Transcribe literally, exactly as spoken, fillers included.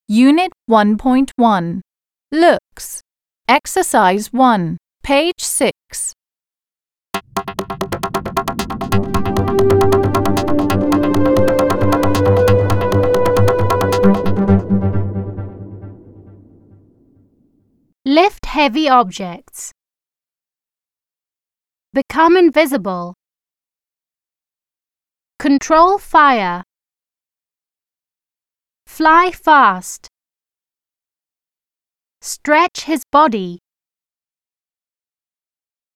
Unit one point one. Looks. Exercise one. Page six. Lift heavy objects. Become invisible. Control fire. Fly fast. Stretch his body.